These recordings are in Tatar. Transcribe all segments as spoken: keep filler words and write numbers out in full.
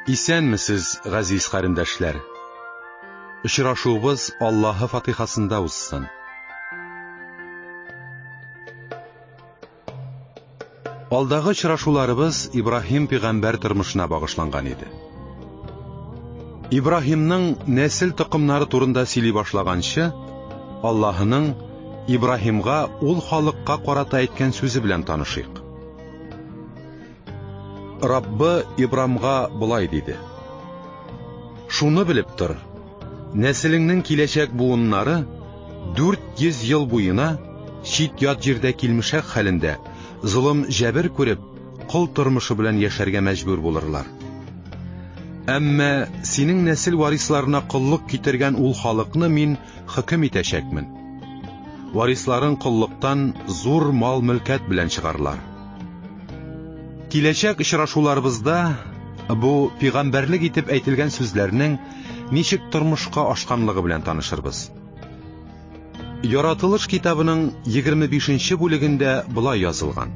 Исәнмесез, газиз кәрендәшләр. Очрашуыбыз Аллаһы фатихасында узсын. Алдагы очрашуларыбыз Ибраһим пәйгамбәр тормышына багышланган иде. Ибраһимның нәсел тукымнары турында сөйли башлаганчы, Аллаһының Ибраһимга ул халыкка карата әйткән сүзе белән танышыйк. Раббы Ибраһимга булай диде: "Шуны белеп тор, нәселеңнең киләчәк буыннары дүрт йөз ел буена чит ят җирдә килмешәк хәлендә зулым җәбер күреп, кол тормышы белән яшәргә мәҗбүр булырлар. Әмма синең нәсел варисларына коллык китергән ул халыкны мин хөкем итәчәкмен. Варисларын коллыктан зур мал-мөлкәт белән чыгарлар." Киләчәк очрашуларыбызда бу пәйгамбәрлек итеп әйтелгән сүзләрнең ничек тормышка ашканлыгы белән танышырбыз. Яратылыш китабының егерме бишенче бүлегендә болай язылган: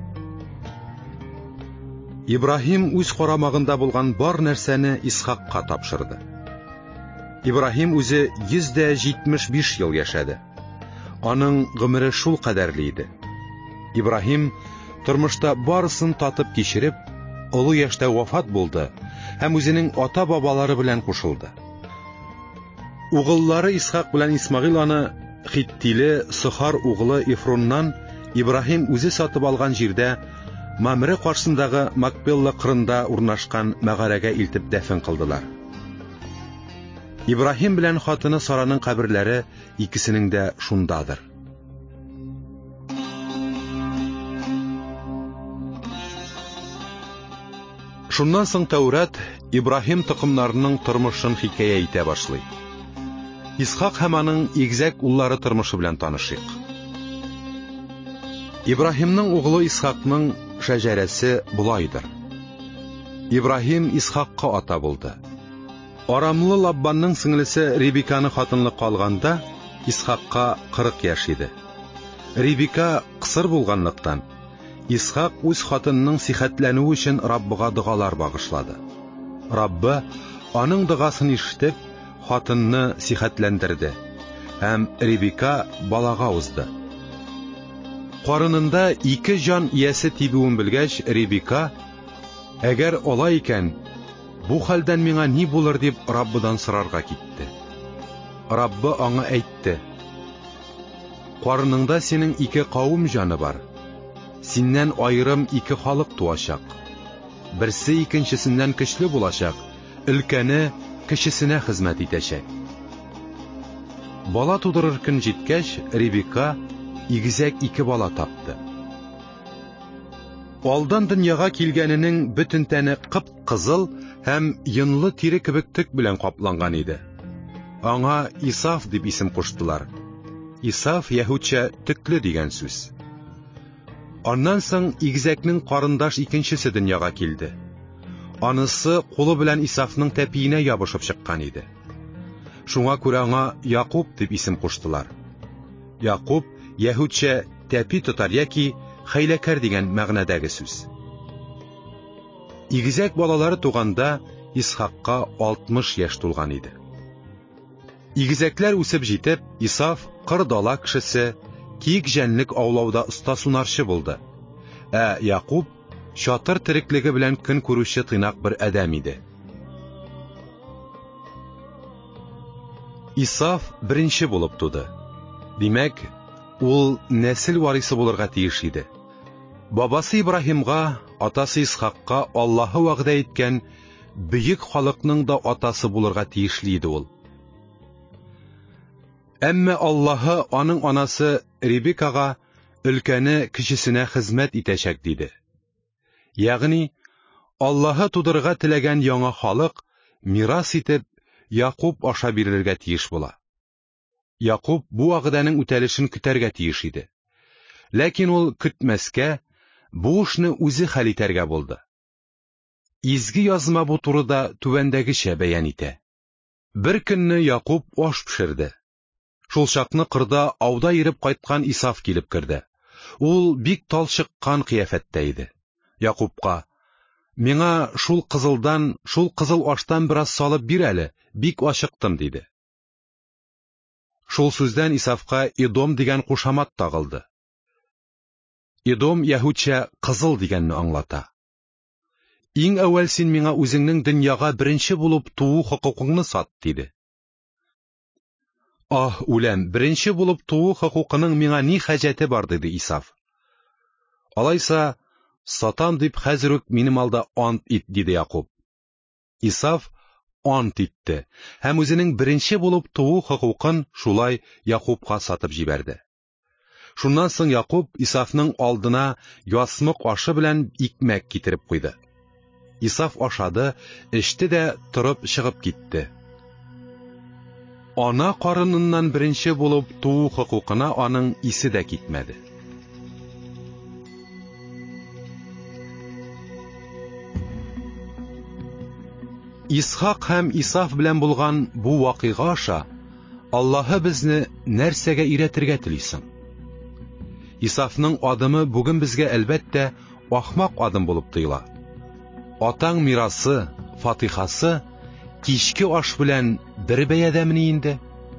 Ибраһим үз карамагында булган бар нәрсәне Исхакка тапшырды. Ибраһим үзе йөз дә җитмеш биш ел яшәде. Аның гомере шул кадәрле иде. Ибраһим тормышта барысын татып кичереп, олы яшьтә вафат булды һәм үзенең ата-бабалары белән кушылды. Угыллары Исхак белән Исмагыйль аны Хиттиле Сохар угылы Ифроннан Ибраһим үзе сатып алган җирдә Мамре каршысындагы Макпелла кырында урнашкан мәгарәгә илтеп дәфен кылдылар. Ибраһим белән хатыны Сараның каберләре икесенең дә шундадыр. Шуннан соң Тәүрат Ибраһим тукымнарының тормышын хикәя итә башлый. Исхак һәм аның игезәк уллары тормышы белән танышыйк. Ибраһимның угылы Исхакның шәҗәрәсе булайдыр. Ибраһим Исхакка ата булды. Арамлы Лаббанның сеңлесе Рибиканы хатынлыкка алганда Исхакка кырык яшь иде. Рибика кысыр булганлыктан Исхак үз хатынының сихәтләнүе өчен Раббыга дугалар багышлады. Раббы аның дугасын ишетеп, хатынны сихәтләндерде һәм Рибика балага узды. Карынында ике җан иясе тибүен белгәч, Рибика: "Әгәр алай икән, бу хәлдән миңа ни булыр?" дип Раббыдан сорарга китте. Раббы аңа әйтте: "Карыныңда синең ике кавым җаны бар. Синнән аерым ике халык туачак. Берсе икенчесеннән көчле булачак, өлкәне кечесенә хезмәт итәчәк." Бала тудырыр көн җиткәч, Рибика игезәк ике бала тапты. Алдан дөньяга килгәненең бөтен тәне кып-кызыл һәм йонлы тире кебек төк белән капланган иде. Аңа Исаф дип исем куштылар. Исаф яһүдчә төкле дигән сүз. Аннан соң игезәкнең карындаш икенчесе дөньяга килде. Анысы кулы белән Исафның тәпиенә ябышып чыккан иде. Шуңа күрә аңа Якуб дип исем куштылар. Якуб яһүдчә тәпи тотар яки хәйләкәр дигән мәгънәдәге сүз. Игезәк балалары туганда Исхакка алтмыш яшь тулган иде. Игезәкләр үсеп җитеп, Исаф кыр дала кешесе, киек җәнлек аулауда оста сунарчы булды. Ә Якуб чатыр тереклеге белән көн күрүче тыйнак бер адәм иде. Исаф беренче булып туды. Димәк, ул нәсел варисы булырга тиеш иде. Бабасы Ибраһимга, атасы Исхакка Аллаһы вәгъдә иткән бөек халыкның да атасы булырга тиешле иде ул. Әмма Аллаһы аның анасы Рибикага өлкәне кечесенә хезмәт итәчәк диде. Ягъни Аллаһы тудырырга теләгән яңа халык мирас итеп Якуб аша бирелергә тиеш була. Якуб бу вәгъдәнең үтәлешен көтәргә тиеш иде. Ләкин ул көтмәскә, бу эшне үзе хәл итәргә булды. Изге язма бу турыда түбәндәгечә бәян итә. Бер көнне Якуб аш пешерде. Шул чакны кырда ауда йөреп кайткан Исаф килеп керде. Ул бик талчыккан кыяфәттә иде. Якубка: Миңа шул кызылдан, шул кызыл аштан бераз салып бир әле, бик ачыктым, диде. Шул сүздән Исавка Идом дигән кушамат тагылды. Идом яһүдчә кызыл дигәнне аңлата. Иң әүвәл син миңа үзеңнең дөньяга беренче булып туу хокукыңны сат, диде. Ах, үләм, беренче булып туу хокукының миңа ни хаҗәте бар, диде Исав. Алайса, сатам дип хәзер үк минем алда ант ит, диде Якуб. Исав ант итте һәм үзенең беренче булып туу хокукын шулай Якубка сатып җибәрде. Шуннан соң Якуб Исавның алдына ясмык ашы белән икмәк китереп куйды. Исав ашады, эчте дә торып чыгып китте. Ана карыныннан беренче булып туу хокукына аның исе дә китмәде. Исхак һәм Исав белән булган бу вакыйга аша Аллаһы безне нәрсәгә өйрәтергә телисең? Исавның адымы бүген безгә әлбәттә ахмак адым булып тоела. Атаң мирасы, фатихасы кичке аш белән бер бәядәмени инде?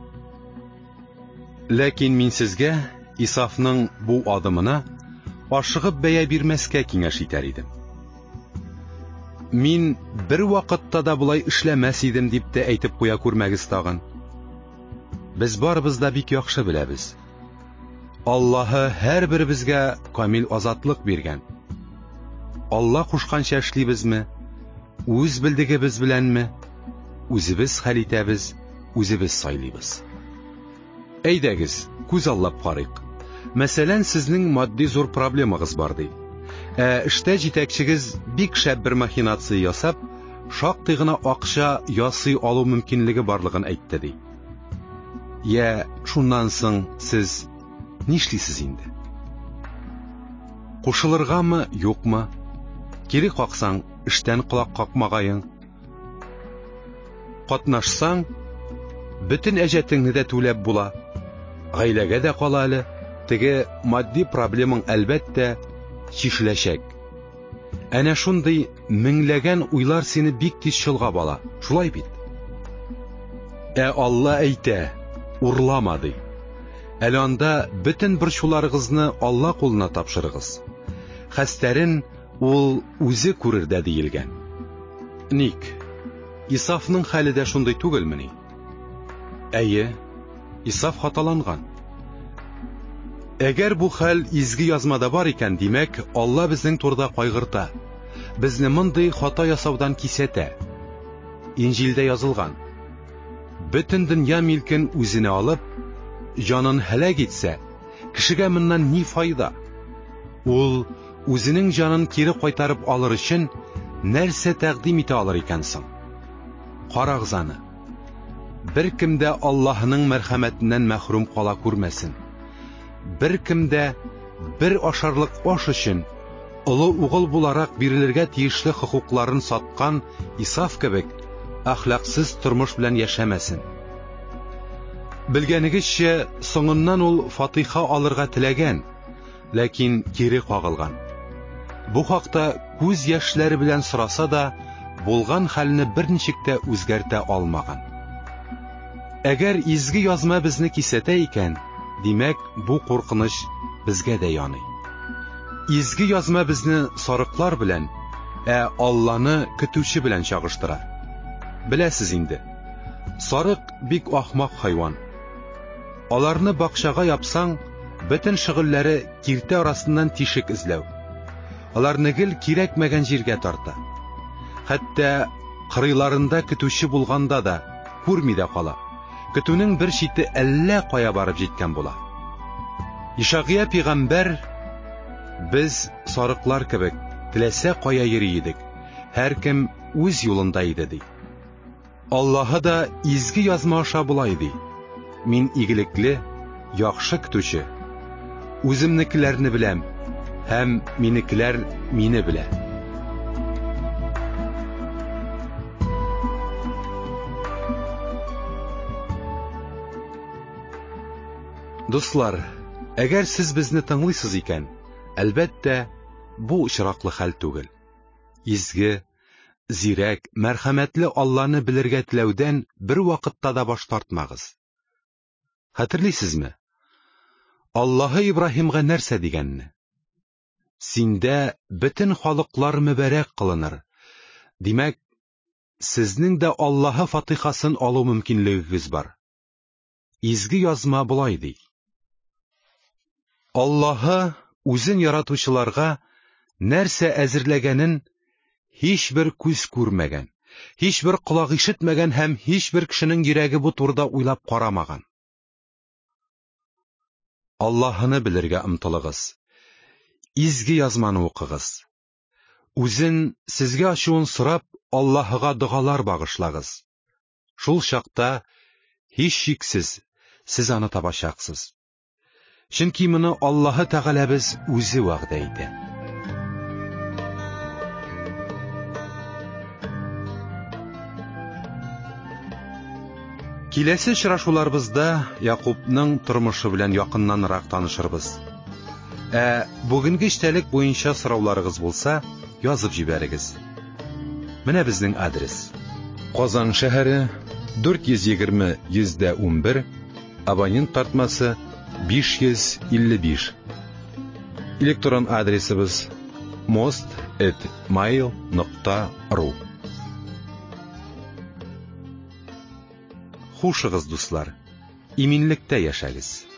Ләкин мин сезгә Исавның бу адымына ашыгып бәя бирмәскә киңәш итәр идем. Мин бер вакытта да булай эшләмәс идем дип тә әйтеп куя күрмәгез тагын. Без барыбыз да бик яхшы беләбез. Аллаһы һәрберебезгә камил азатлык биргән. Алла кушканча эшлибезме? Үз билдегебез беләнме? Үзебез хәл итәбез, үзебез сайлыйбыз. Әйдәгез, күз аллап карыйк. Мәсәлән, сезнең матди зур проблемагыз бар ди. Ә эштә җитәкчегез бик шәп бер махинация ясап, шактый гына акча ясый алу мөмкинлеге барлыгын әйтте ди. Я, шуннан соң сез нишлисез инде? Кушылыргамы, юкмы? Кире каксаң, эштән кулак какмагайың. Катнашсаң, бөтен әҗәтеңне дә түләп була. Гаиләгә дә кала әле, теге матди проблемаң әлбәттә чишеләчәк. Әнә шундый меңләгән уйлар сине бик тиз чолгап ала. Шулай бит? Ә Алла әйтә, урлама ди. Әле анда бөтен борчуларыгызны Алла кулына тапшырыгыз. Хәстәрен ул үзе күрер дә диелгән. Ник? Исавның хәле дә шундый түгелмени? Әйе, Исав хаталанган. Әгәр бу хәл изге язмада бар икән, димәк, Алла безнең турыда кайгырта. Безне мондый хата ясаудан кисәтә. Инҗилдә язылган. Бөтен дөнья милкен үзенә алып, җанын һәлак итсә, кешегә моннан ни файда? Ул үзенең җанын кире кайтарып алыр өчен нәрсә тәкъдим итә алыр икән соң? Карагыз аны. Бер кем дә Аллаһның мәрхәмәтеннән мәхрүм кала күрмәсен. Бер кем дә бер ашарлык аш өчен олы угыл буларак бирелергә тиешле хокукларын саткан Исав кебек әхлаксыз тормыш белән яшәмәсен. Белгәнегезчә, соңыннан ул фатиха алырга теләгән, ләкин кире кагылган. Бу хакта күз яшьләре белән сораса да, булган хәлне берничек тә үзгәртә алмаган. Әгәр изге язма безне кисәтә икән, димәк, бу куркыныч безгә дә яный. Изге язма безне сарыклар белән, ә Алланы көтүче белән чагыштыра. Беләсез инде, сарык бик ахмак хайван. Аларны бакчага япсаң, бөтен шөгыльләре киртә арасыннан тишек эзләү. Аларны гел кирәкмәгән җиргә тарта. Хәтта кырыйларында көтүче булганда да күрми дә кала. Көтүнең бер чите әллә кая барып җиткән була. Ишагия пәйгамбәр: "Без сарыклар кебек, теләсә кая йөри идек, һәркем үз юлында иде" ди. Аллаһы да изге язма аша булай ди. Мин игелекле, яхшы көтүче. Үземнекеләрне беләм, һәм минекеләр мине белә. Дуслар, әгәр сез безне тыңлыйсыз икән, әлбәттә, бу очраклы хәл түгел. изге, зирәк, мәрхәмәтле Алланы белергә теләүдән бер вакытта да баш тартмагыз. Хәтерлисезме? Аллаһы Ибраһимга нәрсә дигәнне? Синдә бөтен халыклар мөбарәк кылыныр. Димәк, сезнең дә Аллаһы фатихасын алу мөмкинлегегез бар. Изге язма булай ди. Аллаһы үзен яратучыларга нәрсә әзерләгәнен һичбер күз күрмәгән, һичбер колагы ишетмәгән һәм һичбер кешенең йөрәге бу турыда уйлап карамаган. Аллаһыны белергә омтылыгыз. Изге язманы укыгыз. Үзен сезгә ачуын сорап, Аллаһыга дугалар багышлагыз. Шул чакта һич шиксез сез аны табачаксыз. Чөнки моны Аллаһы Тәгаләбез үзе вәгъдә итә. Киләсе очрашуларыбызда Якубның тормышы белән якыннанрак танышырбыз. Ә бүгенге эчтәлек буенча сорауларыгыз булса, язып җибәрегез. Менә безнең адрес: Казан шәһәре, дүрт йөз егерме йөз ун бер, абонент тартмасы биш йөз илле биш. Электрон адресыбыз most at mail nokta ru. Хушыгыз, дуслар, иминлектә яшәгез.